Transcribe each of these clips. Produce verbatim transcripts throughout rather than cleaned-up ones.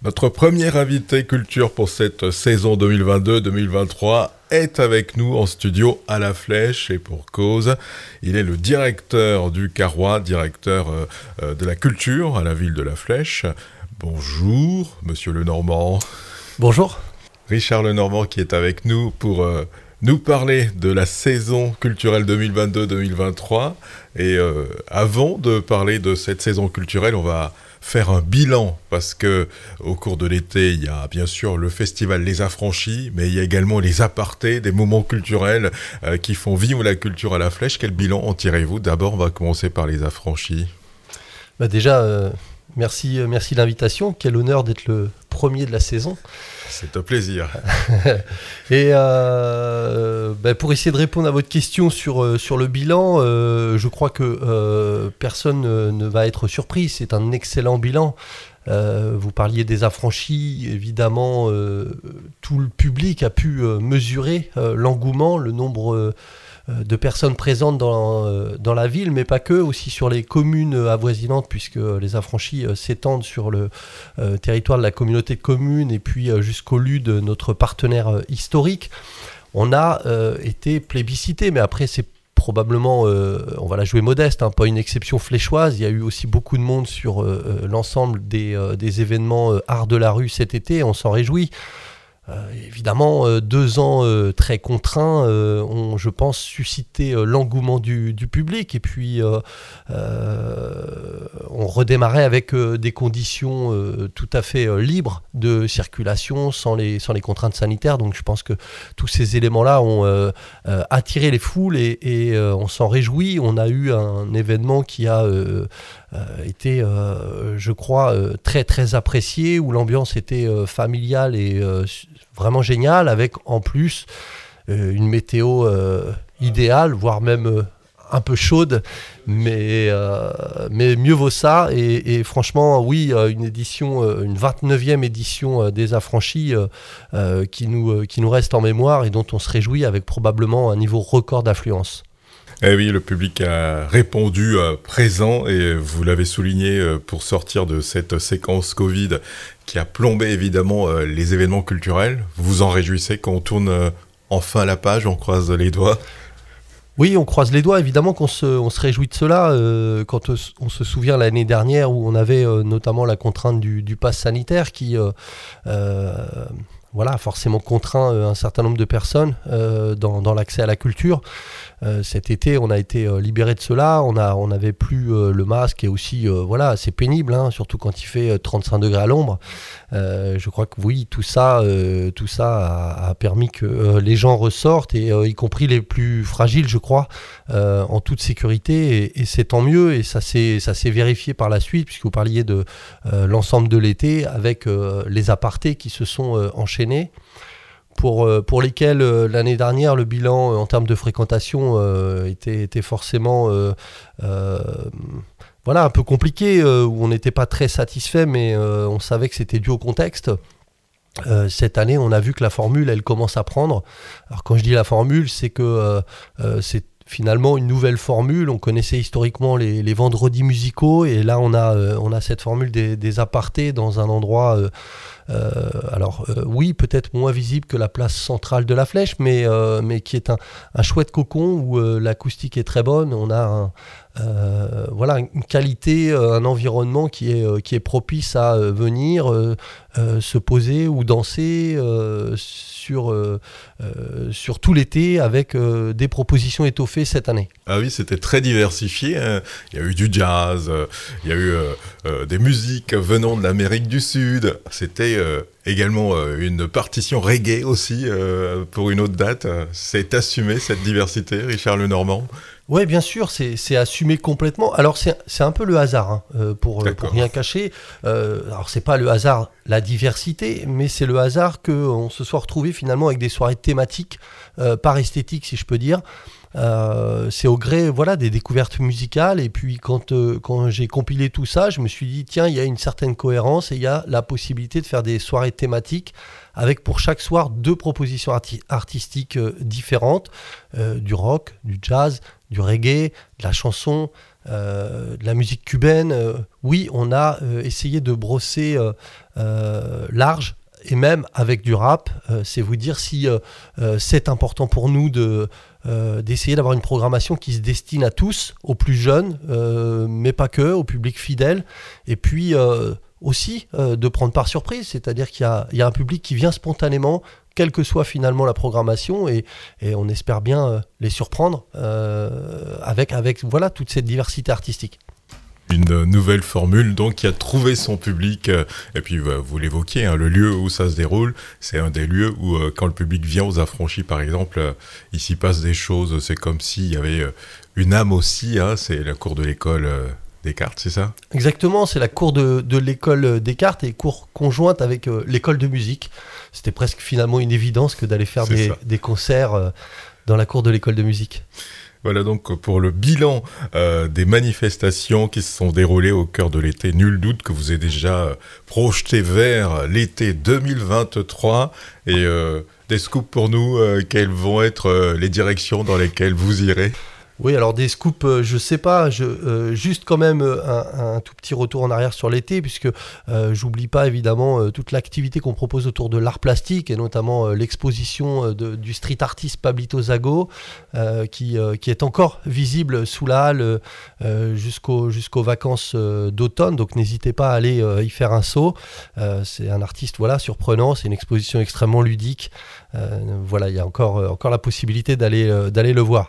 Notre premier invité culture pour cette saison deux mille vingt-deux deux mille vingt-trois est avec nous en studio à La Flèche et pour cause. Il est le directeur du Carrois, directeur euh, de la culture à la ville de La Flèche. Bonjour, monsieur Lenormand. Bonjour. Richard Lenormand qui est avec nous pour euh, nous parler de la saison culturelle deux mille vingt-deux deux mille vingt-trois. Et euh, avant de parler de cette saison culturelle, on va faire un bilan, parce que au cours de l'été, il y a bien sûr le festival Les Affranchis, mais il y a également les apartés, des moments culturels euh, qui font vivre la culture à La Flèche. Quel bilan en tirez-vous ? D'abord, on va commencer par Les Affranchis. Bah déjà, euh, merci, euh, merci de l'invitation. Quel honneur d'être le premier de la saison. C'est un plaisir. Et euh, bah pour essayer de répondre à votre question sur, euh, sur le bilan, euh, je crois que euh, personne ne, ne va être surpris. C'est un excellent bilan. Euh, vous parliez des affranchis, évidemment, euh, tout le public a pu euh, mesurer euh, l'engouement, le nombre euh, de personnes présentes dans, euh, dans la ville, mais pas que, aussi sur les communes avoisinantes, puisque les affranchis euh, s'étendent sur le euh, territoire de la communauté de communes et puis euh, jusqu'au L U D, notre partenaire euh, historique. On a euh, été plébiscité, mais après c'est probablement, euh, on va la jouer modeste, hein, pas une exception fléchoise. Il y a eu aussi beaucoup de monde sur euh, l'ensemble des, euh, des événements euh, Art de la rue cet été, on s'en réjouit. Euh, évidemment, euh, deux ans euh, très contraints euh, ont, je pense, suscité euh, l'engouement du, du public. Et puis, euh, euh, on redémarrait avec euh, des conditions euh, tout à fait euh, libres de circulation, sans les, sans les contraintes sanitaires. Donc, je pense que tous ces éléments-là ont euh, euh, attiré les foules et, et euh, on s'en réjouit. On a eu un événement qui a euh, euh, été, euh, je crois, euh, très, très apprécié, où l'ambiance était euh, familiale et euh, vraiment génial, avec en plus euh, une météo euh, idéale, voire même euh, un peu chaude, mais, euh, mais mieux vaut ça. Et, et franchement, oui, euh, une édition, euh, une vingt-neuvième édition euh, des Affranchis euh, euh, qui, nous, euh, qui nous reste en mémoire et dont on se réjouit avec probablement un niveau record d'affluence. Eh oui, le public a répondu euh, présent et vous l'avez souligné euh, pour sortir de cette séquence Covid qui a plombé évidemment euh, les événements culturels. Vous vous en réjouissez quand on tourne euh, enfin la page, on croise les doigts ? Oui, on croise les doigts, évidemment qu'on se, on se réjouit de cela. Euh, quand on se souvient l'année dernière où on avait euh, notamment la contrainte du, du pass sanitaire qui... Euh, euh, Voilà, forcément contraint euh, un certain nombre de personnes euh, dans, dans l'accès à la culture. Euh, cet été, on a été euh, libéré de cela. On a, on n'avait plus euh, le masque et aussi, euh, voilà, c'est pénible, hein, surtout quand il fait euh, trente-cinq degrés à l'ombre. Euh, je crois que oui, tout ça, euh, tout ça a, a permis que euh, les gens ressortent, et euh, y compris les plus fragiles, je crois, euh, en toute sécurité. Et, et c'est tant mieux. Et ça s'est, ça s'est vérifié par la suite, puisque vous parliez de euh, l'ensemble de l'été avec euh, les apartés qui se sont euh, enchaînés. Pour, euh, pour lesquels euh, l'année dernière le bilan euh, en termes de fréquentation euh, était, était forcément euh, euh, voilà, un peu compliqué, euh, où on n'était pas très satisfait, mais euh, on savait que c'était dû au contexte. Euh, cette année, on a vu que la formule, elle commence à prendre. Alors quand je dis la formule, c'est que euh, euh, c'est finalement une nouvelle formule. On connaissait historiquement les, les vendredis musicaux, et là on a, euh, on a cette formule des, des apartés dans un endroit euh, Euh, alors euh, oui, peut-être moins visible que la place centrale de La Flèche, mais, euh, mais qui est un, un chouette cocon où euh, l'acoustique est très bonne. On a un, euh, voilà, une qualité, un environnement qui est, qui est propice à euh, venir euh, euh, se poser ou danser euh, sur, euh, euh, sur tout l'été, avec euh, des propositions étoffées cette année. Ah oui, c'était très diversifié, hein. Il y a eu du jazz, euh, il y a eu euh, euh, des musiques venant de l'Amérique du Sud. C'était euh, également euh, une partition reggae aussi euh, pour une autre date. C'est assumé, cette diversité, Richard Lenormand ? Oui, bien sûr, c'est, c'est assumé complètement. Alors, c'est, c'est un peu le hasard, hein, euh, pour, pour rien cacher. Euh, alors, c'est pas le hasard, la diversité, mais c'est le hasard qu'on se soit retrouvé finalement avec des soirées thématiques, euh, par esthétique, si je peux dire. Euh, c'est au gré, voilà, des découvertes musicales. Et puis, quand, euh, quand j'ai compilé tout ça, je me suis dit, tiens, il y a une certaine cohérence et il y a la possibilité de faire des soirées thématiques avec pour chaque soir deux propositions arti- artistiques euh, différentes, euh, du rock, du jazz, du reggae, de la chanson, euh, de la musique cubaine. Euh, oui, on a euh, essayé de brosser euh, euh, large, et même avec du rap. Euh, c'est vous dire si euh, euh, c'est important pour nous de, euh, d'essayer d'avoir une programmation qui se destine à tous, aux plus jeunes, euh, mais pas que, au public fidèle. Et puis euh, aussi euh, de prendre par surprise, c'est-à-dire qu'il y a, il y a un public qui vient spontanément, quelle que soit finalement la programmation, et, et on espère bien euh, les surprendre euh, avec, avec voilà, toute cette diversité artistique. Une nouvelle formule donc qui a trouvé son public, euh, et puis euh, vous l'évoquiez, hein, le lieu où ça se déroule, c'est un des lieux où euh, quand le public vient aux Affranchis par exemple, euh, il s'y passe des choses, c'est comme s'il y avait euh, une âme aussi, hein, c'est la cour de l'école euh, Descartes, c'est ça ? Exactement, c'est la cour de, de l'école Descartes et cour conjointe avec euh, l'école de musique. C'était presque finalement une évidence que d'aller faire des, des concerts euh, dans la cour de l'école de musique. Voilà donc pour le bilan euh, des manifestations qui se sont déroulées au cœur de l'été. Nul doute que vous êtes déjà euh, projeté vers l'été deux mille vingt-trois. Et euh, des scoops pour nous, euh, quelles vont être euh, les directions dans lesquelles vous irez ? Oui, alors des scoops, euh, je sais pas, je, euh, juste quand même un, un tout petit retour en arrière sur l'été, puisque euh, j'oublie pas évidemment euh, toute l'activité qu'on propose autour de l'art plastique, et notamment euh, l'exposition de, du street artist Pablito Zago, euh, qui, euh, qui est encore visible sous la halle euh, jusqu'au, jusqu'aux vacances euh, d'automne, donc n'hésitez pas à aller euh, y faire un saut. Euh, c'est un artiste voilà, surprenant, c'est une exposition extrêmement ludique, euh, voilà, il y a encore, euh, encore la possibilité d'aller, euh, d'aller le voir.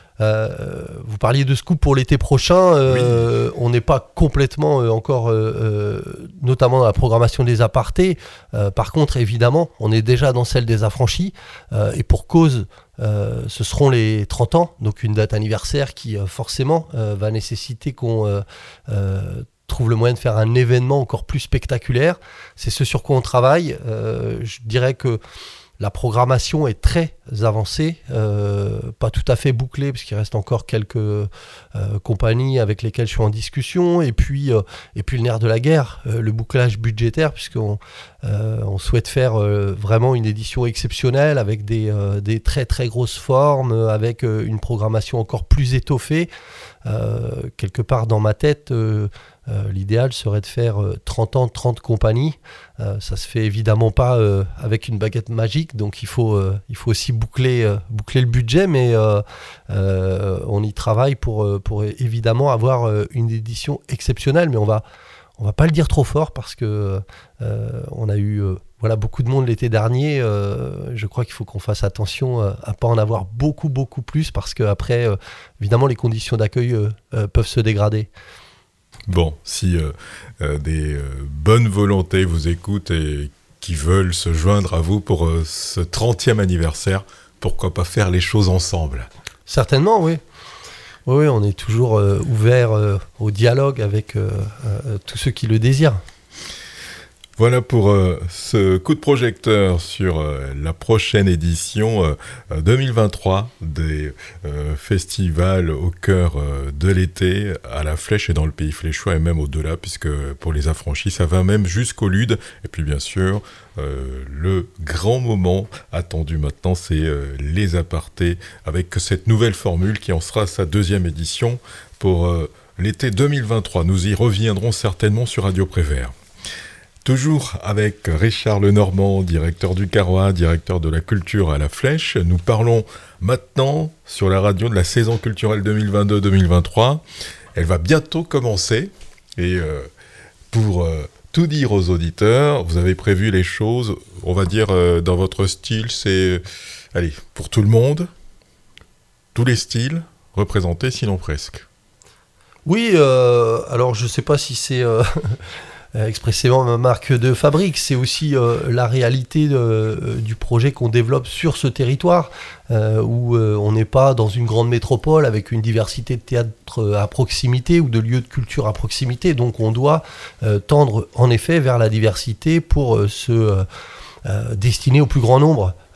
Euh, vous parliez de scoop pour l'été prochain, euh, oui. On n'est pas complètement euh, encore, euh, euh, notamment dans la programmation des apartés. Euh, par contre, évidemment, on est déjà dans celle des Affranchis, euh, et pour cause, euh, ce seront les trente ans, donc une date anniversaire qui euh, forcément euh, va nécessiter qu'on euh, euh, trouve le moyen de faire un événement encore plus spectaculaire. C'est ce sur quoi on travaille. Euh, je dirais que la programmation est très avancée, euh, pas tout à fait bouclée, parce qu'il reste encore quelques euh, compagnies avec lesquelles je suis en discussion, et puis, euh, et puis le nerf de la guerre, euh, le bouclage budgétaire, puisqu'on euh, on souhaite faire euh, vraiment une édition exceptionnelle, avec des, euh, des très très grosses formes, avec euh, une programmation encore plus étoffée. Euh, quelque part dans ma tête, euh, euh, l'idéal serait de faire euh, trente ans, trente compagnies. Euh, ça se fait évidemment pas euh, avec une baguette magique, donc il faut, euh, il faut aussi boucler, euh, boucler le budget, mais euh, euh, on y travaille pour, pour évidemment avoir euh, une édition exceptionnelle, mais on va, on va pas le dire trop fort parce que euh, on a eu euh, voilà, beaucoup de monde l'été dernier. Euh, je crois qu'il faut qu'on fasse attention euh, à ne pas en avoir beaucoup, beaucoup plus, parce qu'après, euh, évidemment, les conditions d'accueil euh, euh, peuvent se dégrader. Bon, si euh, euh, des euh, bonnes volontés vous écoutent et qui veulent se joindre à vous pour euh, ce trentième anniversaire, pourquoi pas faire les choses ensemble ? Certainement, oui. Oui, oui, on est toujours euh, ouvert euh, au dialogue avec euh, euh, tous ceux qui le désirent. Voilà pour euh, ce coup de projecteur sur euh, la prochaine édition euh, deux mille vingt-trois des euh, festivals au cœur euh, de l'été à la Flèche et dans le Pays Fléchois et même au-delà, puisque pour les Affranchis ça va même jusqu'au Lude. Et puis bien sûr euh, le grand moment attendu maintenant, c'est euh, les apartés avec cette nouvelle formule qui en sera sa deuxième édition pour euh, l'été deux mille vingt-trois. Nous y reviendrons certainement sur Radio Prévert. Toujours avec Richard Lenormand, directeur du Carrois, directeur de la culture à la Flèche. Nous parlons maintenant sur la radio de la saison culturelle deux mille vingt-deux deux mille vingt-trois. Elle va bientôt commencer. Et euh, pour euh, tout dire aux auditeurs, vous avez prévu les choses, on va dire euh, dans votre style, c'est, allez, pour tout le monde, tous les styles représentés, sinon presque. Oui, euh, alors je ne sais pas si c'est... Euh... expressément ma marque de fabrique, c'est aussi euh, la réalité de, euh, du projet qu'on développe sur ce territoire, euh, où euh, on n'est pas dans une grande métropole avec une diversité de théâtres à proximité ou de lieux de culture à proximité, donc on doit euh, tendre en effet vers la diversité pour euh, se euh, destiner au plus grand nombre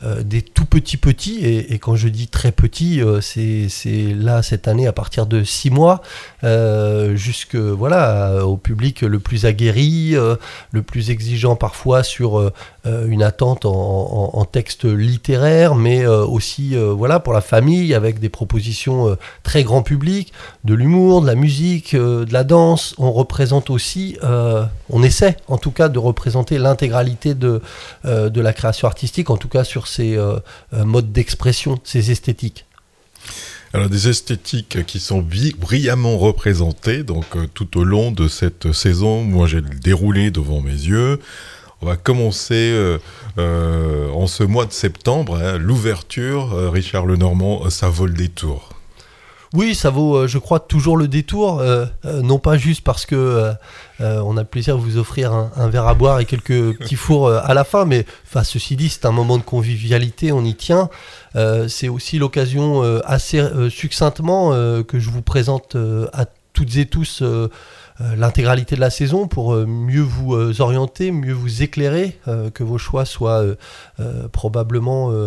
euh, des tout petits petits, et, et quand je dis très petits, euh, c'est, c'est là cette année à partir de six mois, euh, jusque voilà, au public le plus aguerri, euh, le plus exigeant parfois sur euh, une attente en, en, en texte littéraire, mais euh, aussi euh, voilà, pour la famille, avec des propositions euh, très grand public, de l'humour, de la musique, euh, de la danse. On représente aussi, euh, on essaie en tout cas de représenter l'intégralité de, euh, de la création artistique, en tout cas sur ces euh, modes d'expression, ces esthétiques. Alors des esthétiques qui sont brillamment représentées donc euh, tout au long de cette saison. Moi j'ai le déroulé devant mes yeux. On va commencer euh, euh, en ce mois de septembre, hein, l'ouverture, euh, Richard Lenormand, ça vaut le détour. Oui, ça vaut, euh, je crois, toujours le détour, euh, euh, non pas juste parce que euh, euh, on a le plaisir de vous offrir un, un verre à boire et quelques petits fours euh, à la fin, mais enfin, ceci dit, c'est un moment de convivialité, on y tient. Euh, c'est aussi l'occasion euh, assez euh, succinctement euh, que je vous présente euh, à toutes et tous euh, euh, l'intégralité de la saison pour euh, mieux vous euh, orienter, mieux vous éclairer, euh, que vos choix soient euh, euh, probablement euh,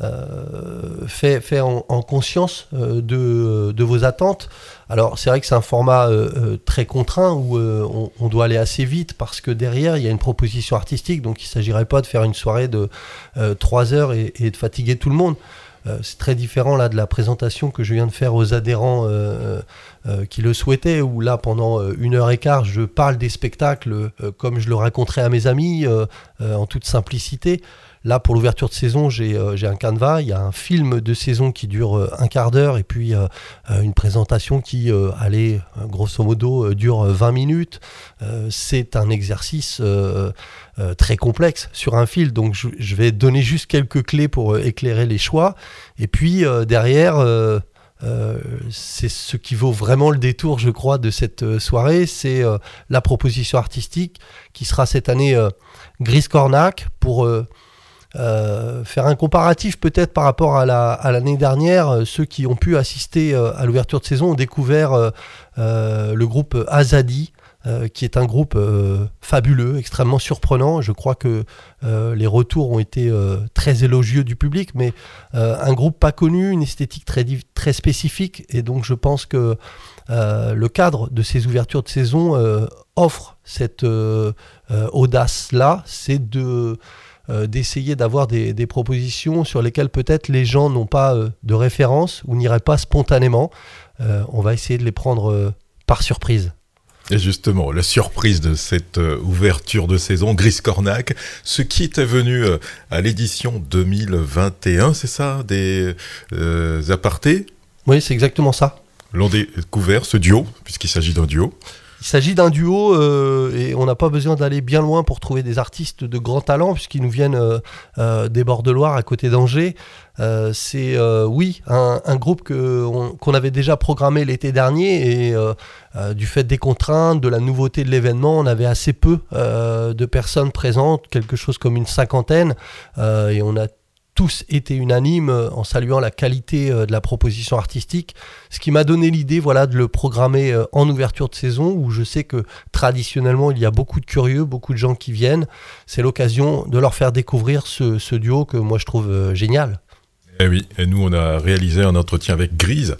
euh, faits fait en, en conscience euh, de, de vos attentes. Alors c'est vrai que c'est un format euh, euh, très contraint où euh, on, on doit aller assez vite parce que derrière il y a une proposition artistique, donc il ne s'agirait pas de faire une soirée de euh, trois heures et, et de fatiguer tout le monde. Euh, c'est très différent là de la présentation que je viens de faire aux adhérents euh, euh, qui le souhaitaient, où là pendant euh, une heure et quart je parle des spectacles euh, comme je le raconterais à mes amis euh, euh, en toute simplicité. Là pour l'ouverture de saison j'ai, euh, j'ai un canevas, il y a un film de saison qui dure euh, un quart d'heure et puis euh, euh, une présentation qui euh, allez euh, grosso modo euh, dure vingt minutes. Euh, c'est un exercice euh, euh, très complexe sur un fil, donc je, je vais donner juste quelques clés pour euh, éclairer les choix, et puis euh, derrière euh, Euh, c'est ce qui vaut vraiment le détour, je crois, de cette euh, soirée, c'est euh, la proposition artistique qui sera cette année euh, Grise Cornac, pour euh, euh, faire un comparatif peut-être par rapport à, la, à l'année dernière. Euh, ceux qui ont pu assister euh, à l'ouverture de saison ont découvert euh, euh, le groupe Azadi, Euh, qui est un groupe euh, fabuleux, extrêmement surprenant. Je crois que euh, les retours ont été euh, très élogieux du public, mais euh, un groupe pas connu, une esthétique très, très spécifique, et donc je pense que euh, le cadre de ces ouvertures de saison euh, offre cette euh, euh, audace-là, c'est de, euh, d'essayer d'avoir des, des propositions sur lesquelles peut-être les gens n'ont pas euh, de référence ou n'iraient pas spontanément. Euh, on va essayer de les prendre euh, par surprise. Et justement, la surprise de cette euh, ouverture de saison, Grise Cornac, ce qui était venu euh, à l'édition deux mille vingt et un, c'est ça, des euh, apartés ? Oui, c'est exactement ça. L'ont découvert, ce duo, puisqu'il s'agit d'un duo. Il s'agit d'un duo euh, et on n'a pas besoin d'aller bien loin pour trouver des artistes de grand talent, puisqu'ils nous viennent euh, euh, des bords de Loire, à côté d'Angers. Euh, c'est, euh, oui, un, un groupe que, on, qu'on avait déjà programmé l'été dernier, et euh, euh, du fait des contraintes, de la nouveauté de l'événement, on avait assez peu euh, de personnes présentes, quelque chose comme une cinquantaine, euh, et on a tous été unanimes en saluant la qualité de la proposition artistique, ce qui m'a donné l'idée, voilà, de le programmer en ouverture de saison, où je sais que traditionnellement il y a beaucoup de curieux, beaucoup de gens qui viennent. C'est l'occasion de leur faire découvrir ce, ce duo que moi je trouve génial. Eh oui, et nous on a réalisé un entretien avec Grise,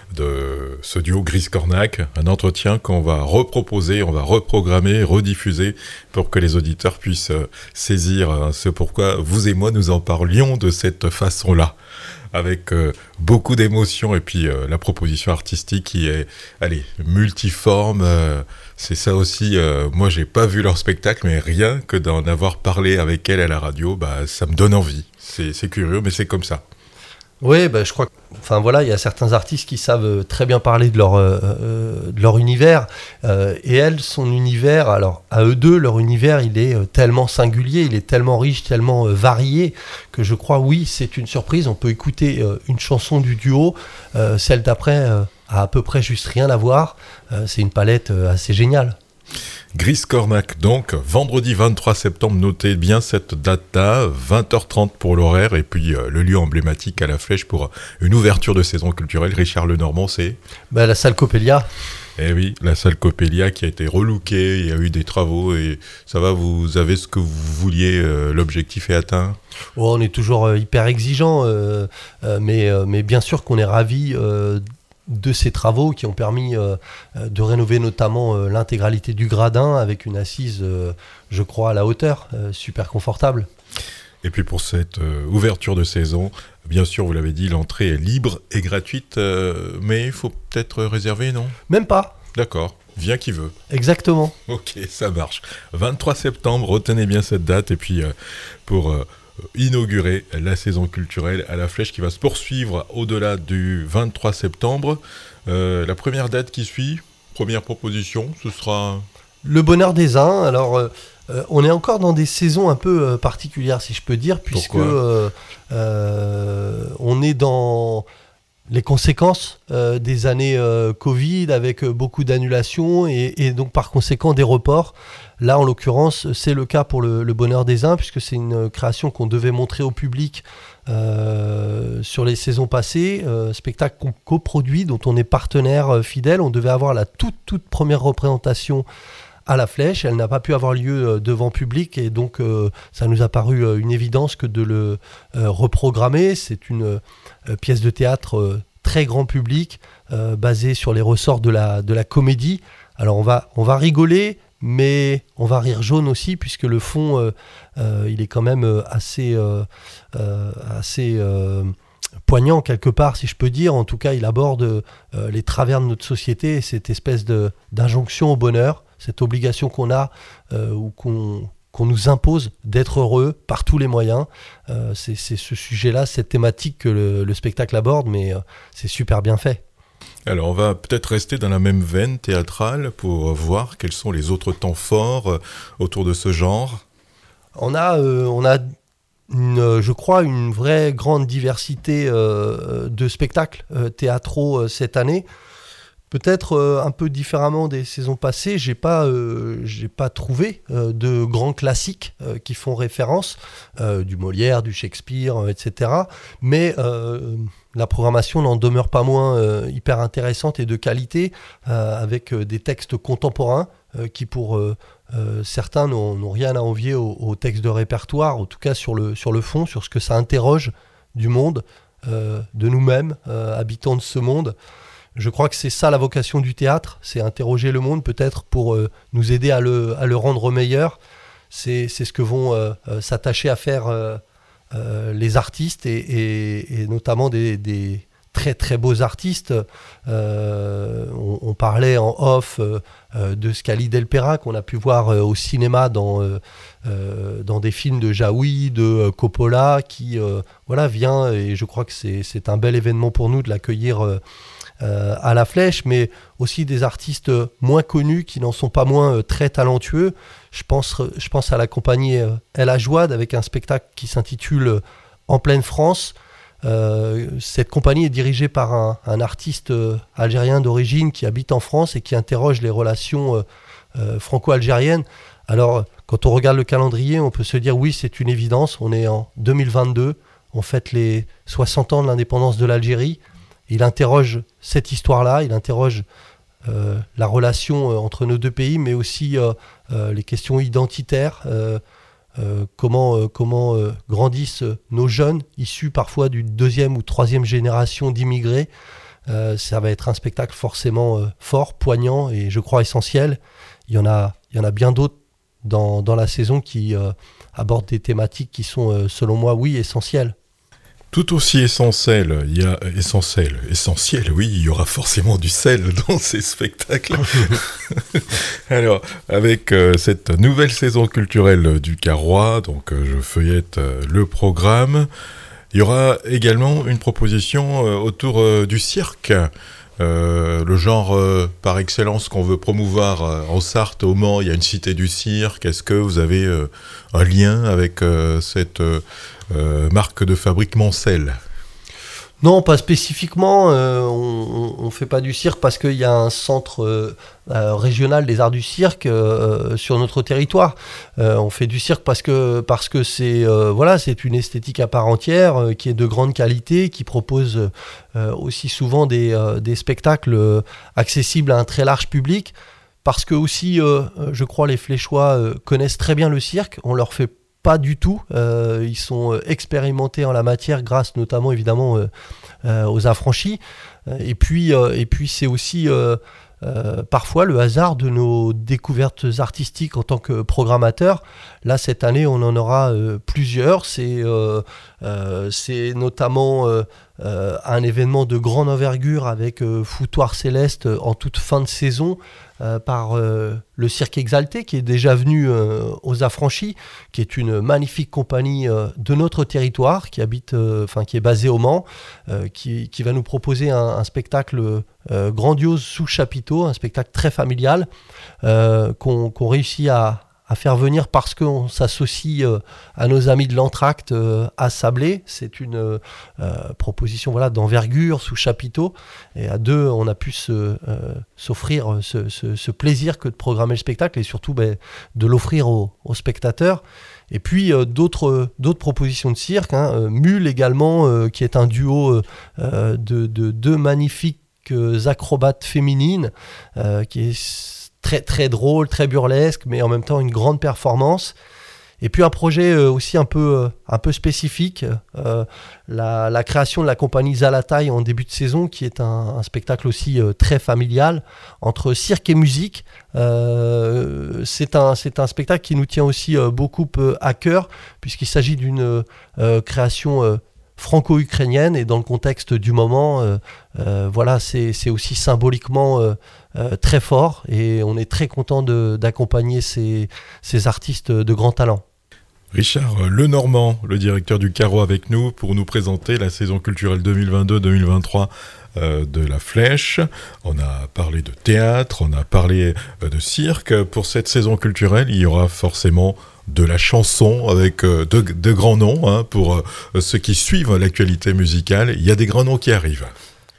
de ce duo Grise Cornac, un entretien qu'on va reproposer, on va reprogrammer, rediffuser pour que les auditeurs puissent saisir ce pourquoi vous et moi nous en parlions de cette façon-là, avec euh, beaucoup d'émotion, et puis euh, la proposition artistique qui est, allez, multiforme. Euh, c'est ça aussi, euh, moi j'ai pas vu leur spectacle, mais rien que d'en avoir parlé avec elle à la radio, bah, ça me donne envie. C'est, c'est curieux, mais c'est comme ça. Oui, bah, je crois que, enfin voilà, il y a certains artistes qui savent très bien parler de leur, euh, de leur univers, euh, et elle, son univers, alors à eux deux, leur univers, il est tellement singulier, il est tellement riche, tellement euh, varié, que je crois, oui, c'est une surprise. On peut écouter euh, une chanson du duo, euh, celle d'après euh, a à peu près juste rien à voir. Euh, c'est une palette euh, assez géniale. Grise Cornac, donc, vendredi vingt-trois septembre, notez bien cette date-là, vingt heures trente pour l'horaire, et puis euh, le lieu emblématique à la Flèche pour une ouverture de saison culturelle. Richard Lenormand, c'est ? Bah, la salle Coppelia. Eh oui, la salle Coppelia qui a été relookée, il y a eu des travaux et ça va, vous avez ce que vous vouliez, euh, l'objectif est atteint? Oh, on est toujours euh, hyper exigeant, euh, euh, mais, euh, mais bien sûr qu'on est ravis euh, de ces travaux qui ont permis euh, de rénover notamment euh, l'intégralité du gradin avec une assise, euh, je crois, à la hauteur, euh, super confortable. Et puis pour cette euh, ouverture de saison, bien sûr, vous l'avez dit, l'entrée est libre et gratuite, euh, mais il faut peut-être réserver, non? Même pas. D'accord, vient qui veut. Exactement. Ok, ça marche. vingt-trois septembre, retenez bien cette date, et puis euh, pour euh, inaugurer la saison culturelle à la Flèche qui va se poursuivre au-delà du vingt-trois septembre. Euh, la première date qui suit, première proposition, ce sera... Le bonheur des uns, alors... Euh, Euh, on est encore dans des saisons un peu euh, particulières, si je peux dire, puisque euh, euh, on est dans les conséquences euh, des années euh, Covid, avec euh, beaucoup d'annulations et, et donc par conséquent des reports. Là, en l'occurrence, c'est le cas pour le, le bonheur des uns, puisque c'est une création qu'on devait montrer au public euh, sur les saisons passées, euh, spectacle qu'on coproduit, dont on est partenaire euh, fidèle. On devait avoir la toute, toute première représentation à la Flèche, elle n'a pas pu avoir lieu devant public et donc euh, ça nous a paru euh, une évidence que de le euh, reprogrammer. C'est une euh, pièce de théâtre euh, très grand public, euh, basée sur les ressorts de la, de la comédie. Alors on va, on va rigoler, mais on va rire jaune aussi, puisque le fond, euh, euh, il est quand même assez... Euh, euh, assez euh, poignant quelque part, si je peux dire. En tout cas, il aborde euh, les travers de notre société, cette espèce de, d'injonction au bonheur, cette obligation qu'on a euh, ou qu'on, qu'on nous impose d'être heureux par tous les moyens. Euh, c'est, c'est ce sujet-là, cette thématique que le, le spectacle aborde, mais euh, c'est super bien fait. Alors on va peut-être rester dans la même veine théâtrale pour voir quels sont les autres temps forts euh, autour de ce genre. On a... Euh, on a Une, je crois, une vraie grande diversité euh, de spectacles euh, théâtraux euh, cette année. Peut-être euh, un peu différemment des saisons passées, j'ai pas, euh, j'ai pas trouvé euh, de grands classiques euh, qui font référence, euh, du Molière, du Shakespeare, euh, et cetera. Mais euh, la programmation n'en demeure pas moins euh, hyper intéressante et de qualité, euh, avec euh, des textes contemporains euh, qui, pour euh, euh, certains, n'ont, n'ont rien à envier aux, aux textes de répertoire, en tout cas sur le, sur le fond, sur ce que ça interroge du monde, euh, de nous-mêmes, euh, habitants de ce monde. Je crois que c'est ça la vocation du théâtre, c'est interroger le monde peut-être pour euh, nous aider à le, à le rendre meilleur. C'est, c'est ce que vont euh, euh, s'attacher à faire euh, euh, les artistes et, et, et notamment des, des très très beaux artistes. Euh, on, on parlait en off euh, euh, de Scali Del Pera qu'on a pu voir euh, au cinéma dans, euh, euh, dans des films de Jaoui, de euh, Coppola, qui euh, voilà, vient, et je crois que c'est, c'est un bel événement pour nous de l'accueillir euh, Euh, à la Flèche, mais aussi des artistes moins connus qui n'en sont pas moins euh, très talentueux. Je pense, je pense à la compagnie euh, El Ajouad avec un spectacle qui s'intitule euh, En pleine France. Euh, cette compagnie est dirigée par un, un artiste euh, algérien d'origine qui habite en France et qui interroge les relations euh, euh, franco-algériennes. Alors, quand on regarde le calendrier, on peut se dire oui, c'est une évidence. On est en deux mille vingt-deux, on fête les soixante ans de l'indépendance de l'Algérie. Il interroge cette histoire-là, il interroge euh, la relation euh, entre nos deux pays, mais aussi euh, euh, les questions identitaires, euh, euh, comment, euh, comment euh, grandissent nos jeunes, issus parfois d'une deuxième ou troisième génération d'immigrés. Euh, ça va être un spectacle forcément euh, fort, poignant et je crois essentiel. Il y en a, il y en a bien d'autres dans, dans la saison qui euh, abordent des thématiques qui sont, euh, selon moi, oui, essentielles. Tout aussi essentiel, il y a essentiel, essentiel, oui, il y aura forcément du sel dans ces spectacles. Alors, avec euh, cette nouvelle saison culturelle du Carrois, donc euh, je feuillette euh, le programme, il y aura également une proposition euh, autour euh, du cirque. Euh, le genre euh, par excellence qu'on veut promouvoir euh, en Sarthe, au Mans, il y a une cité du cirque. Est-ce que vous avez euh, un lien avec euh, cette euh, euh, marque de fabrique Mancel ? Non, pas spécifiquement. Euh, on ne fait pas du cirque parce qu'il y a un centre euh, euh, régional des arts du cirque euh, sur notre territoire. Euh, on fait du cirque parce que parce que c'est euh, voilà, c'est une esthétique à part entière euh, qui est de grande qualité, qui propose euh, aussi souvent des, euh, des spectacles euh, accessibles à un très large public. Parce que aussi, euh, je crois, les Fléchois euh, connaissent très bien le cirque. On leur fait pas du tout. Euh, ils sont expérimentés en la matière grâce notamment évidemment euh, euh, aux affranchis. Et puis, euh, et puis c'est aussi euh, euh, parfois le hasard de nos découvertes artistiques en tant que programmateur. Là, cette année, on en aura euh, plusieurs. C'est, euh, euh, c'est notamment euh, euh, un événement de grande envergure avec euh, Foutoir Céleste en toute fin de saison. Euh, par euh, le Cirque Exalté qui est déjà venu euh, aux Affranchis, qui est une magnifique compagnie euh, de notre territoire, qui habite, enfin euh, qui est basée au Mans, euh, qui, qui va nous proposer un, un spectacle euh, grandiose sous chapiteau, un spectacle très familial euh, qu'on, qu'on réussit à à faire venir parce qu'on s'associe euh, à nos amis de l'Entracte euh, à Sablé. C'est une euh, proposition voilà, d'envergure sous chapiteau. Et à deux, on a pu se, euh, s'offrir ce, ce, ce plaisir que de programmer le spectacle et surtout ben, de l'offrir aux, aux spectateurs. Et puis euh, d'autres, d'autres propositions de cirque. Hein, euh, Mule également, euh, qui est un duo euh, de, de deux magnifiques acrobates féminines, euh, qui est très très drôle, très burlesque, mais en même temps une grande performance. Et puis un projet euh, aussi un peu, euh, un peu spécifique, euh, la, la création de la compagnie Zalataï en début de saison, qui est un, un spectacle aussi euh, très familial, entre cirque et musique. Euh, c'est, un, c'est un spectacle qui nous tient aussi euh, beaucoup euh, à cœur, puisqu'il s'agit d'une euh, création euh, franco-ukrainienne, et dans le contexte du moment, euh, euh, voilà, c'est, c'est aussi symboliquement euh, euh, très fort, et on est très content de, d'accompagner ces, ces artistes de grand talent. Richard Lenormand, le directeur du Carreau, avec nous pour nous présenter la saison culturelle deux mille vingt-deux deux mille vingt-trois euh, de la Flèche. On a parlé de théâtre, on a parlé euh, de cirque. Pour cette saison culturelle, il y aura forcément de la chanson avec euh, de, de grands noms. Hein, pour euh, ceux qui suivent l'actualité musicale, il y a des grands noms qui arrivent.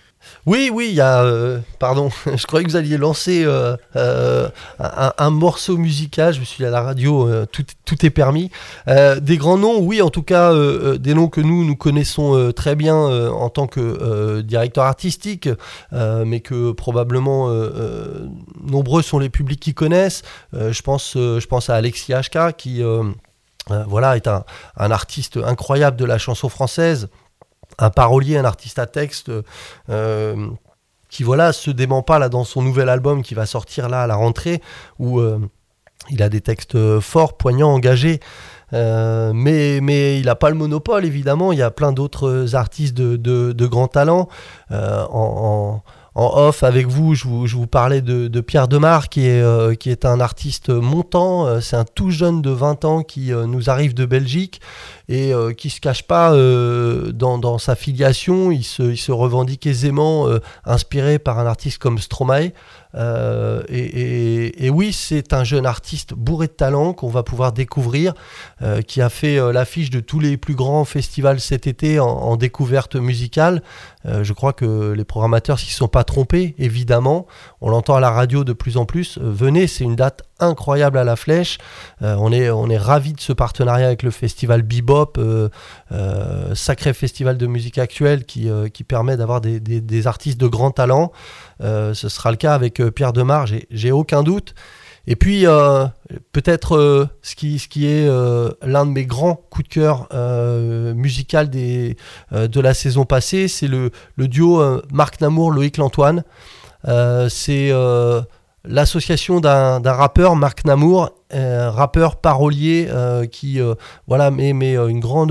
Oui, oui, il y a... Euh, pardon, je croyais que vous alliez lancer euh, euh, un, un morceau musical. Je me suis dit à la radio, euh, tout, tout est permis. Euh, des grands noms, oui, en tout cas, euh, des noms que nous, nous connaissons euh, très bien euh, en tant que euh, directeur artistique, euh, mais que probablement euh, euh, nombreux sont les publics qui connaissent. Euh, je pense, euh, je pense à Alexis H K, qui euh, euh, voilà, est un, un artiste incroyable de la chanson française. Un parolier, un artiste à texte euh, qui voilà se dément pas là dans son nouvel album qui va sortir là à la rentrée, où euh, il a des textes forts, poignants, engagés, euh, mais mais il n'a pas le monopole évidemment. Il y a plein d'autres artistes de de, de grand talent. Euh, en, en En off avec vous, je vous, je vous parlais de, de Pierre Demar, qui est, euh, qui est un artiste montant. Euh, c'est un tout jeune de vingt ans qui euh, nous arrive de Belgique et euh, qui ne se cache pas euh, dans, dans sa filiation. Il se, il se revendique aisément, euh, inspiré par un artiste comme Stromae. Euh, et, et, et oui, c'est un jeune artiste bourré de talent qu'on va pouvoir découvrir, euh, qui a fait euh, l'affiche de tous les plus grands festivals cet été en, en découverte musicale. Euh, je crois que les programmateurs s'y sont pas trompés, évidemment. On l'entend à la radio de plus en plus. Euh, venez, c'est une date incroyable à la Flèche. Euh, on est, on est ravis de ce partenariat avec le festival Bebop, euh, euh, sacré festival de musique actuelle qui, euh, qui permet d'avoir des, des, des artistes de grand talent. Euh, ce sera le cas avec euh, Pierre Demar, j'ai, j'ai aucun doute. Et puis, euh, peut-être euh, ce, qui, ce qui est euh, l'un de mes grands coups de cœur euh, musical des, euh, de la saison passée, c'est le, le duo euh, Marc Namour, Loïc Lantoine. Euh, c'est euh, l'association d'un, d'un rappeur, Marc Namour, euh, rappeur parolier euh, qui euh, voilà, met, met une grande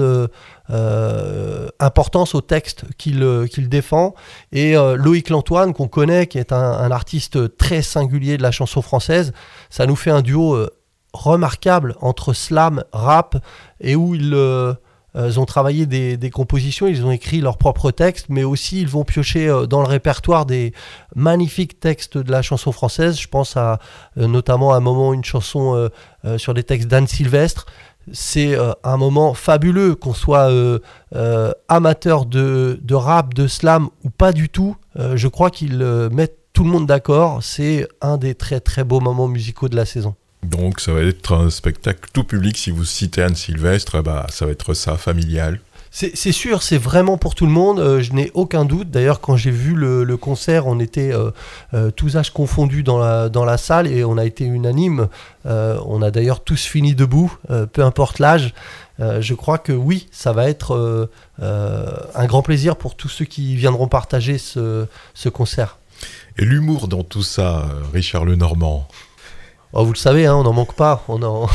euh, importance au texte qu'il, qu'il défend. Et euh, Loïc Lantoine, qu'on connaît, qui est un, un artiste très singulier de la chanson française, ça nous fait un duo euh, remarquable entre slam, rap, et où ils... Euh, Ils ont travaillé des, des compositions, ils ont écrit leurs propres textes, mais aussi ils vont piocher dans le répertoire des magnifiques textes de la chanson française. Je pense à euh, notamment à un moment une chanson euh, euh, sur des textes d'Anne Sylvestre. c'est euh, un moment fabuleux, qu'on soit euh, euh, amateur de, de rap, de slam ou pas du tout. Euh, je crois qu'ils euh, mettent tout le monde d'accord. C'est un des très très beaux moments musicaux de la saison. Donc ça va être un spectacle tout public. Si vous citez Anne Sylvestre, bah, ça va être ça, familial. C'est, c'est sûr, c'est vraiment pour tout le monde, euh, je n'ai aucun doute. D'ailleurs, quand j'ai vu le, le concert, on était euh, euh, tous âges confondus dans la, dans la salle et on a été unanime. Euh, on a d'ailleurs tous fini debout, euh, peu importe l'âge. Euh, je crois que oui, ça va être euh, euh, un grand plaisir pour tous ceux qui viendront partager ce, ce concert. Et l'humour dans tout ça, Richard Lenormand? Oh, vous le savez, hein, on n'en manque pas. On en...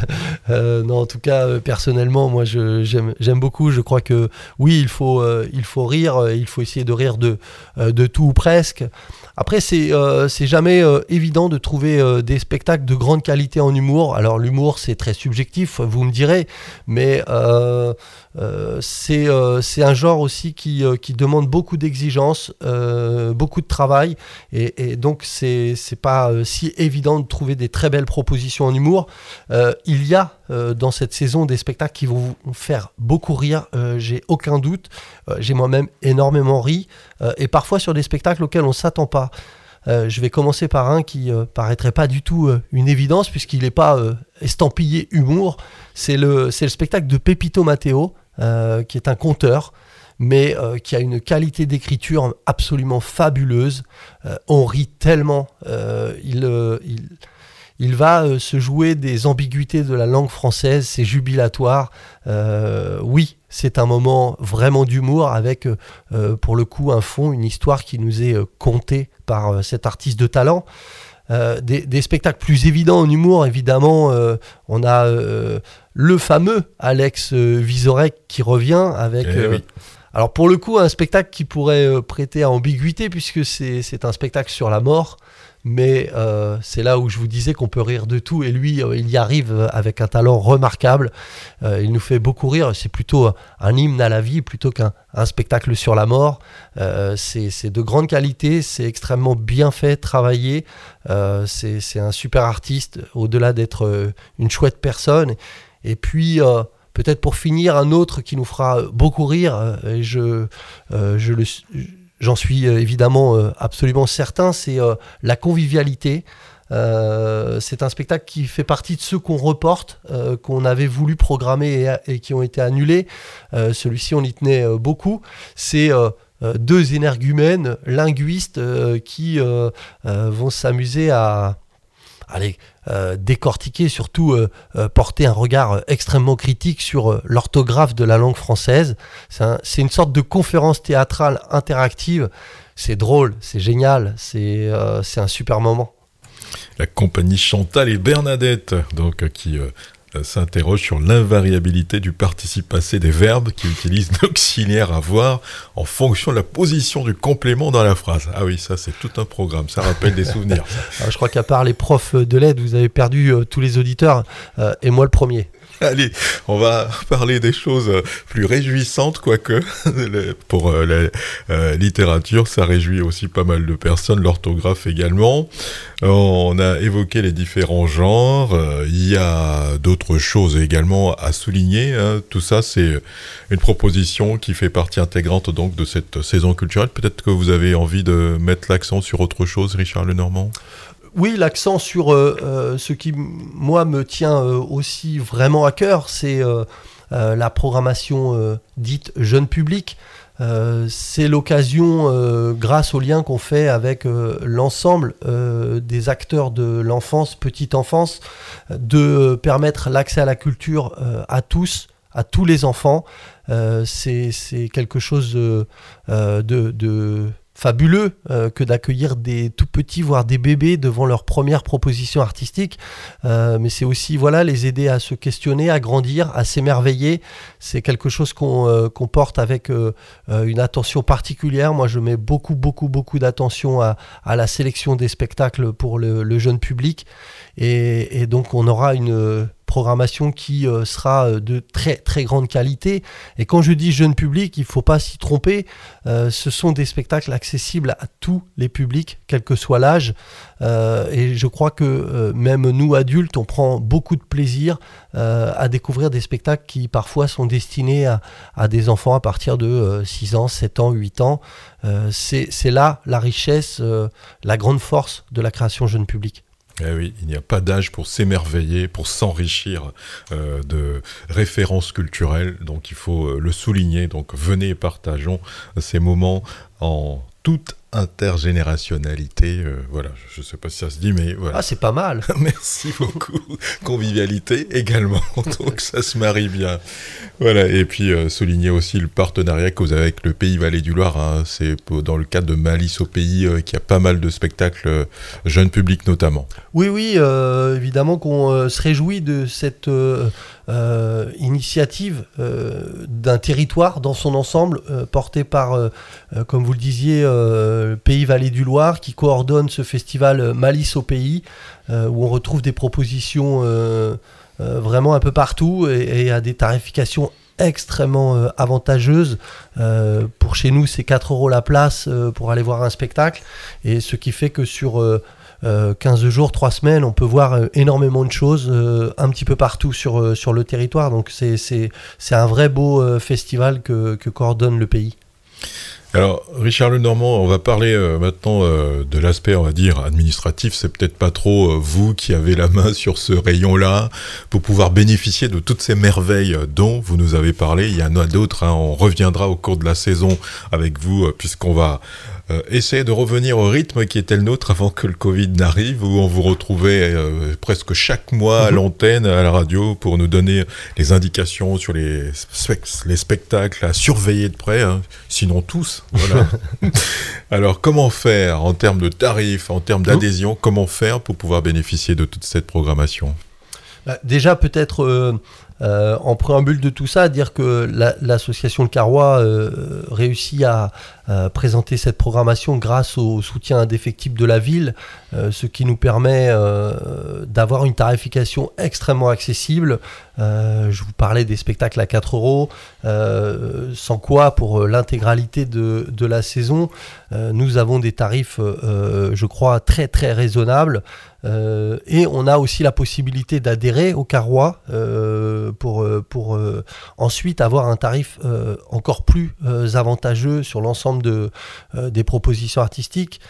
euh, non, en tout cas, euh, personnellement, moi, je, j'aime, j'aime beaucoup. Je crois que oui, il faut, euh, il faut rire. Euh, il faut essayer de rire de, euh, de tout ou presque. Après, c'est, euh, c'est jamais euh, évident de trouver euh, des spectacles de grande qualité en humour. Alors, l'humour, c'est très subjectif, vous me direz, mais euh, euh, c'est, euh, c'est un genre aussi qui, euh, qui demande beaucoup d'exigences, euh, beaucoup de travail, et, et donc c'est, c'est pas euh, si évident de trouver des très belles propositions en humour. Euh, il y a euh, dans cette saison des spectacles qui vont vous faire beaucoup rire, euh, j'ai aucun doute. Euh, j'ai moi-même énormément ri, euh, et parfois sur des spectacles auxquels on ne s'attend pas. Euh, je vais commencer par un qui euh, paraîtrait pas du tout euh, une évidence, puisqu'il n'est pas euh, estampillé humour. C'est le, c'est le spectacle de Pepito Matteo, euh, qui est un conteur, mais euh, qui a une qualité d'écriture absolument fabuleuse. Euh, on rit tellement. Euh, il, euh, il, il va euh, se jouer des ambiguïtés de la langue française, c'est jubilatoire. Euh, oui, c'est un moment vraiment d'humour avec, euh, pour le coup, un fond, une histoire qui nous est euh, contée par euh, cet artiste de talent. Euh, des, des spectacles plus évidents en humour, évidemment, euh, on a euh, le fameux Alex euh, Vizorek qui revient avec... Eh euh, oui. Alors pour le coup, un spectacle qui pourrait euh, prêter à ambiguïté, puisque c'est, c'est un spectacle sur la mort, mais euh, c'est là où je vous disais qu'on peut rire de tout, et lui, euh, il y arrive avec un talent remarquable. Euh, il nous fait beaucoup rire, c'est plutôt un hymne à la vie plutôt qu'un un spectacle sur la mort. Euh, c'est, c'est de grande qualité, c'est extrêmement bien fait, travaillé, euh, c'est, c'est un super artiste, au-delà d'être euh, une chouette personne. Et puis... Euh, Peut-être pour finir, un autre qui nous fera beaucoup rire, et je, euh, je le, j'en suis évidemment euh, absolument certain, c'est euh, La Convivialité. Euh, c'est un spectacle qui fait partie de ceux qu'on reporte, euh, qu'on avait voulu programmer et, et qui ont été annulés. Euh, celui-ci, on y tenait euh, beaucoup. C'est euh, euh, deux énergumènes linguistes euh, qui euh, euh, vont s'amuser à... Allez, euh, décortiquer, surtout euh, euh, porter un regard euh, extrêmement critique sur euh, l'orthographe de la langue française. C'est, un, c'est une sorte de conférence théâtrale interactive. C'est drôle, c'est génial, c'est, euh, c'est un super moment. La compagnie Chantal et Bernadette, donc, qui euh, s'interroge sur l'invariabilité du participe passé des verbes qui utilisent l'auxiliaire avoir en fonction de la position du complément dans la phrase. Ah oui, ça c'est tout un programme, ça rappelle des souvenirs. Alors, je crois qu'à part les profs de l'aide, vous avez perdu euh, tous les auditeurs, euh, et moi le premier. Allez, on va parler des choses plus réjouissantes, quoique pour euh, la euh, littérature, ça réjouit aussi pas mal de personnes, l'orthographe également. On a évoqué les différents genres, il y a d'autres choses également à souligner. Hein. Tout ça, c'est une proposition qui fait partie intégrante donc de cette saison culturelle. Peut-être que vous avez envie de mettre l'accent sur autre chose, Richard Lenormand ? Oui, l'accent sur euh, euh, ce qui, moi, me tient euh, aussi vraiment à cœur, c'est euh, euh, la programmation euh, dite jeune public. Euh, c'est l'occasion, euh, grâce aux liens qu'on fait avec euh, l'ensemble euh, des acteurs de l'enfance, petite enfance, de permettre l'accès à la culture euh, à tous, à tous les enfants. Euh, c'est, c'est quelque chose de... Euh, de, de fabuleux euh, que d'accueillir des tout petits, voire des bébés devant leur première proposition artistique. Euh, mais c'est aussi voilà, les aider à se questionner, à grandir, à s'émerveiller. C'est quelque chose qu'on, euh, qu'on porte avec euh, une attention particulière. Moi, je mets beaucoup, beaucoup, beaucoup d'attention à, à la sélection des spectacles pour le, le jeune public. Et, et donc, on aura une programmation qui euh, sera de très très grande qualité. Et quand je dis jeune public, il ne faut pas s'y tromper. Euh, ce sont des spectacles accessibles à tous les publics, quel que soit l'âge. Euh, et je crois que euh, même nous adultes, on prend beaucoup de plaisir euh, à découvrir des spectacles qui parfois sont destinés à, à des enfants à partir de euh, six ans, sept ans, huit ans. Euh, c'est, c'est là la richesse, euh, la grande force de la création jeune public. Eh oui, il n'y a pas d'âge pour s'émerveiller, pour s'enrichir euh, de références culturelles, donc il faut euh, le souligner. Donc venez et partageons ces moments en toute intergénérationnalité. Euh, voilà, je ne sais pas si ça se dit, mais voilà. Ah, c'est pas mal. Merci beaucoup. Convivialité également, donc ça se marie bien. Voilà, et puis euh, souligner aussi le partenariat que vous avez avec le Pays Vallée du Loir. Hein. C'est dans le cadre de Malice au Pays euh, qu'il y a pas mal de spectacles euh, jeunes publics notamment. Oui, oui, euh, évidemment qu'on euh, se réjouit de cette euh, euh, initiative euh, d'un territoire dans son ensemble, euh, porté par, euh, euh, comme vous le disiez, euh, Pays Vallée du Loir, qui coordonne ce festival Malice au Pays, euh, où on retrouve des propositions euh, euh, vraiment un peu partout et, et à des tarifications extrêmement euh, avantageuses. Euh, pour chez nous, c'est quatre euros la place euh, pour aller voir un spectacle, et ce qui fait que sur euh, euh, quinze jours, trois semaines, on peut voir euh, énormément de choses euh, un petit peu partout sur, euh, sur le territoire. Donc c'est, c'est, c'est un vrai beau euh, festival que, que coordonne le pays. Alors, Richard Lenormand, on va parler euh, maintenant euh, de l'aspect, on va dire, administratif. C'est peut-être pas trop euh, vous qui avez la main sur ce rayon-là pour pouvoir bénéficier de toutes ces merveilles dont vous nous avez parlé. Il y en a d'autres, hein. On reviendra au cours de la saison avec vous, euh, puisqu'on va euh, essayer de revenir au rythme qui était le nôtre avant que le Covid n'arrive, où on vous retrouvait euh, presque chaque mois à l'antenne, à la radio, pour nous donner les indications sur les, spec- les spectacles à surveiller de près, hein. Sinon tous. Voilà. Alors, comment faire en termes de tarifs, en termes d'adhésion, comment faire pour pouvoir bénéficier de toute cette programmation ? Bah, déjà, peut-être euh, euh, en préambule de tout ça, dire que la, l'association Le Carrois euh, réussit à euh, présenter cette programmation grâce au soutien indéfectible de la ville, euh, ce qui nous permet euh, d'avoir une tarification extrêmement accessible. Euh, je vous parlais des spectacles à quatre euros, euh, sans quoi, pour l'intégralité de, de la saison, euh, nous avons des tarifs, euh, je crois, très très raisonnables. Euh, et on a aussi la possibilité d'adhérer au Carrois euh, pour, pour euh, ensuite avoir un tarif euh, encore plus euh, avantageux sur l'ensemble de, euh, des propositions artistiques.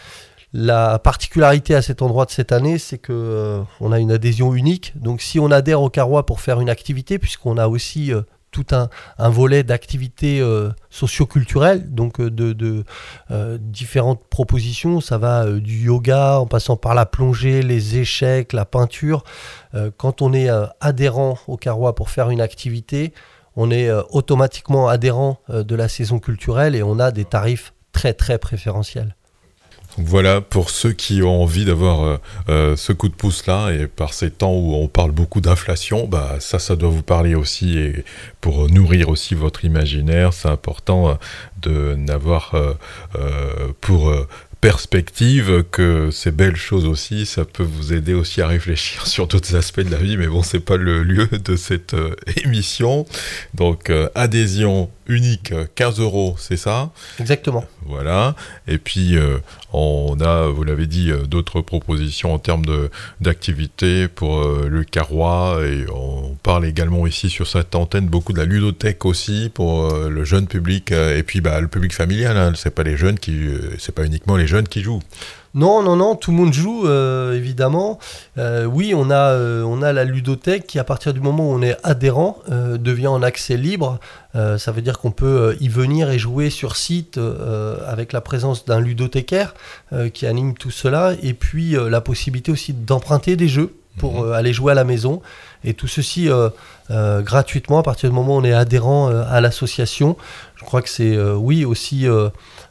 La particularité à cet endroit de cette année, c'est qu'on euh, a une adhésion unique. Donc si on adhère au Carrois pour faire une activité, puisqu'on a aussi euh, tout un, un volet d'activités euh, socio-culturelles, donc euh, de, de euh, différentes propositions, ça va euh, du yoga en passant par la plongée, les échecs, la peinture. Euh, quand on est euh, adhérent au Carrois pour faire une activité, on est euh, automatiquement adhérent euh, de la saison culturelle et on a des tarifs très très préférentiels. Donc voilà, pour ceux qui ont envie d'avoir euh, euh, ce coup de pouce-là, et par ces temps où on parle beaucoup d'inflation, bah ça, ça doit vous parler aussi, et pour nourrir aussi votre imaginaire, c'est important euh, de n'avoir euh, euh, pour... Euh, perspective que ces belles choses aussi, ça peut vous aider aussi à réfléchir sur d'autres aspects de la vie, mais bon, c'est pas le lieu de cette euh, émission. Donc, euh, adhésion unique, quinze euros, c'est ça ? Exactement. Voilà. Et puis, euh, on a, vous l'avez dit, euh, d'autres propositions en termes de, d'activité pour euh, le Carrois, et on parle également ici sur cette antenne beaucoup de la ludothèque aussi pour euh, le jeune public, euh, et puis bah, le public familial, hein, c'est pas les jeunes qui, euh, c'est pas uniquement les jeunes qui jouent. Non, non, non, tout le monde joue, euh, évidemment. Euh, oui, on a, euh, on a la ludothèque qui, à partir du moment où on est adhérent, euh, devient en accès libre. Euh, ça veut dire qu'on peut euh, y venir et jouer sur site euh, avec la présence d'un ludothécaire euh, qui anime tout cela. Et puis, euh, la possibilité aussi d'emprunter des jeux pour euh, aller jouer à la maison. Et tout ceci euh, euh, gratuitement à partir du moment où on est adhérent euh, à l'association. Je crois que c'est, euh, oui, aussi... Euh,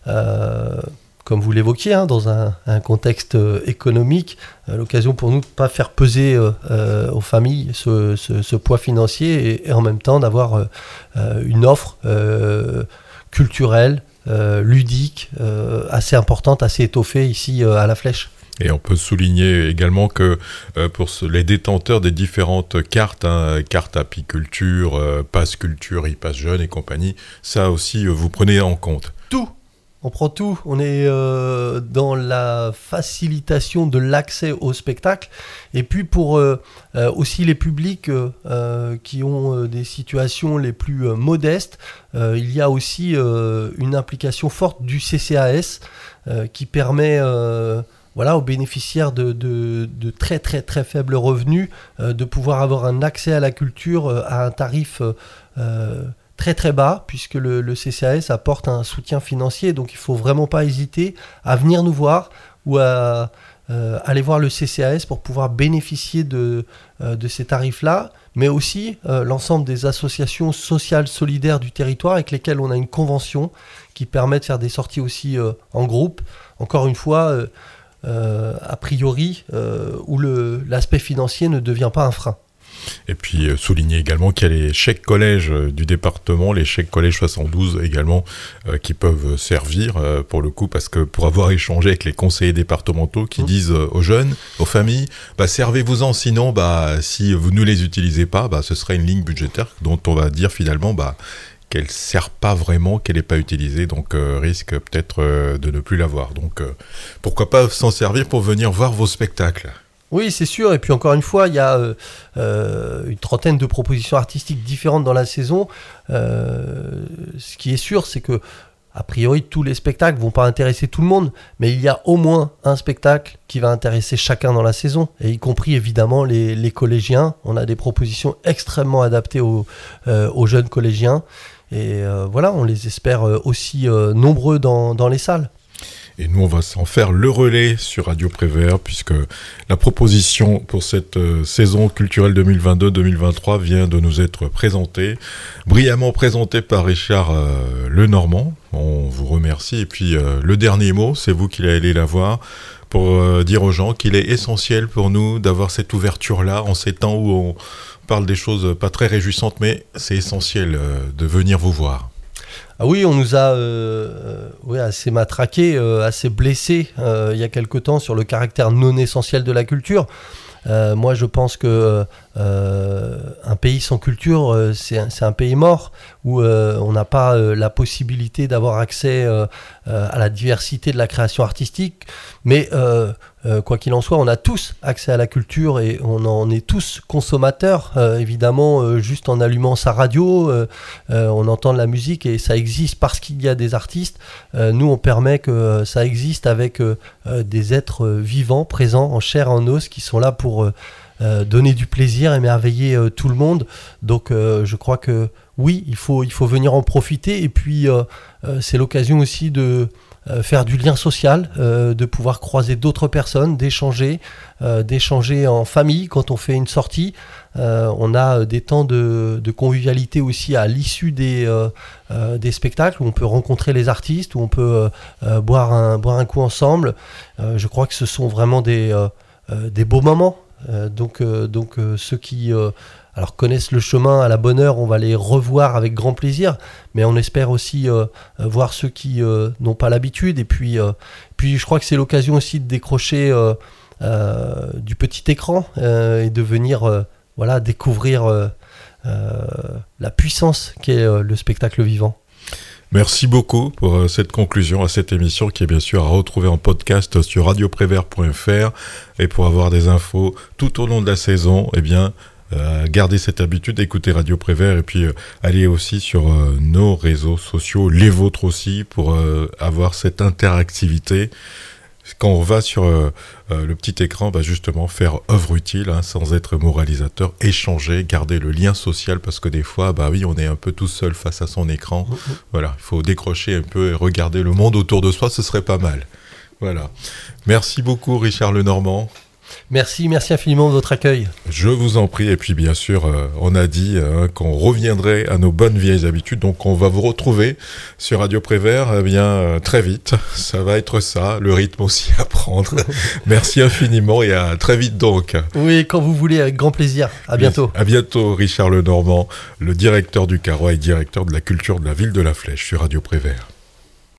euh, comme vous l'évoquiez, hein, dans un, un contexte euh, économique, euh, l'occasion pour nous de ne pas faire peser euh, euh, aux familles ce, ce, ce poids financier et, et en même temps d'avoir euh, euh, une offre euh, culturelle, euh, ludique, euh, assez importante, assez étoffée ici euh, à La Flèche. Et on peut souligner également que euh, pour ce, les détenteurs des différentes cartes, hein, carte apiculture, euh, passe culture, e-passe jeune et compagnie, ça aussi euh, vous prenez en compte. Tout. On prend tout, on est euh, dans la facilitation de l'accès au spectacle et puis pour euh, euh, aussi les publics euh, qui ont euh, des situations les plus euh, modestes, euh, il y a aussi euh, une implication forte du C C A S euh, qui permet euh, voilà, aux bénéficiaires de, de, de très très très faibles revenus euh, de pouvoir avoir un accès à la culture euh, à un tarif euh, très très bas, puisque le, le C C A S apporte un soutien financier, donc il ne faut vraiment pas hésiter à venir nous voir ou à euh, aller voir le C C A S pour pouvoir bénéficier de, euh, de ces tarifs-là, mais aussi euh, l'ensemble des associations sociales solidaires du territoire avec lesquelles on a une convention qui permet de faire des sorties aussi euh, en groupe. Encore une fois, euh, euh, a priori, euh, où le, l'aspect financier ne devient pas un frein. Et puis euh, souligner également qu'il y a les chèques collèges euh, du département, les chèques collèges soixante-douze également, euh, qui peuvent servir euh, pour le coup, parce que pour avoir échangé avec les conseillers départementaux qui mmh. disent euh, aux jeunes, aux familles, bah, servez-vous-en, sinon bah, si vous ne les utilisez pas, bah, ce sera une ligne budgétaire dont on va dire finalement bah, qu'elle ne sert pas vraiment, qu'elle n'est pas utilisée, donc euh, risque peut-être euh, de ne plus l'avoir. Donc euh, pourquoi pas s'en servir pour venir voir vos spectacles. Oui, c'est sûr. Et puis encore une fois, il y a euh, euh, une trentaine de propositions artistiques différentes dans la saison. Euh, ce qui est sûr, c'est que, a priori, tous les spectacles ne vont pas intéresser tout le monde, mais il y a au moins un spectacle qui va intéresser chacun dans la saison, et y compris évidemment les, les collégiens. On a des propositions extrêmement adaptées aux, euh, aux jeunes collégiens. Et euh, voilà, on les espère aussi euh, nombreux dans, dans les salles. Et nous, on va s'en faire le relais sur Radio Prévert, puisque la proposition pour cette euh, saison culturelle deux mille vingt-deux deux mille vingt-trois vient de nous être présentée, brillamment présentée par Richard euh, Lenormand. On vous remercie. Et puis, euh, le dernier mot, c'est vous qui allez la voir, pour euh, dire aux gens qu'il est essentiel pour nous d'avoir cette ouverture-là, en ces temps où on parle des choses pas très réjouissantes, mais c'est essentiel euh, de venir vous voir. Ah oui, on nous a euh, ouais, assez matraqué, euh, assez blessé euh, il y a quelque temps sur le caractère non essentiel de la culture. Euh, moi, je pense que euh, un pays sans culture, euh, c'est, un, c'est un pays mort, où euh, on n'a pas euh, la possibilité d'avoir accès euh, euh, à la diversité de la création artistique. Mais euh, euh, quoi qu'il en soit, on a tous accès à la culture et on en est tous consommateurs. Euh, évidemment, euh, juste en allumant sa radio, euh, euh, on entend de la musique et ça existe parce qu'il y a des artistes. Euh, nous, on permet que ça existe avec euh, des êtres vivants, présents en chair et en os, qui sont là pour euh, euh, donner du plaisir, émerveiller euh, tout le monde. Donc, euh, je crois que oui, il faut, il faut venir en profiter. Et puis, euh, euh, c'est l'occasion aussi de Euh, faire du lien social, euh, de pouvoir croiser d'autres personnes, d'échanger, euh, d'échanger en famille quand on fait une sortie. Euh, on a des temps de, de convivialité aussi à l'issue des, euh, euh, des spectacles où on peut rencontrer les artistes, où on peut euh, boire, un, boire un coup ensemble. Euh, je crois que ce sont vraiment des, euh, euh, des beaux moments. Euh, donc euh, donc euh, ceux qui euh, alors connaissent le chemin à la bonne heure, on va les revoir avec grand plaisir, mais on espère aussi euh, voir ceux qui euh, n'ont pas l'habitude. Et puis, euh, puis je crois que c'est l'occasion aussi de décrocher euh, euh, du petit écran euh, et de venir euh, voilà, découvrir euh, euh, la puissance qu'est euh, le spectacle vivant. Merci beaucoup pour euh, cette conclusion à cette émission qui est bien sûr à retrouver en podcast sur radio prévert point f r, et pour avoir des infos tout au long de la saison, eh bien euh, gardez cette habitude d'écouter Radio Prévert et puis euh, allez aussi sur euh, nos réseaux sociaux, les vôtres aussi, pour euh, avoir cette interactivité. Quand on va sur euh, euh, le petit écran, bah justement faire œuvre utile, hein, sans être moralisateur, échanger, garder le lien social, parce que des fois, bah oui, on est un peu tout seul face à son écran. Mmh. Voilà, il faut décrocher un peu et regarder le monde autour de soi, ce serait pas mal. Voilà. Merci beaucoup, Richard Lenormand. Merci, merci infiniment de votre accueil. Je vous en prie. Et puis bien sûr, euh, on a dit euh, qu'on reviendrait à nos bonnes vieilles habitudes. Donc on va vous retrouver sur Radio Prévert eh bien, euh, très vite. Ça va être ça, le rythme aussi à prendre. Merci infiniment et à très vite donc. Oui, quand vous voulez, avec grand plaisir. À bientôt. À bientôt, Richard Lenormand, le directeur du Carrois et directeur de la culture de la ville de La Flèche sur Radio Prévert.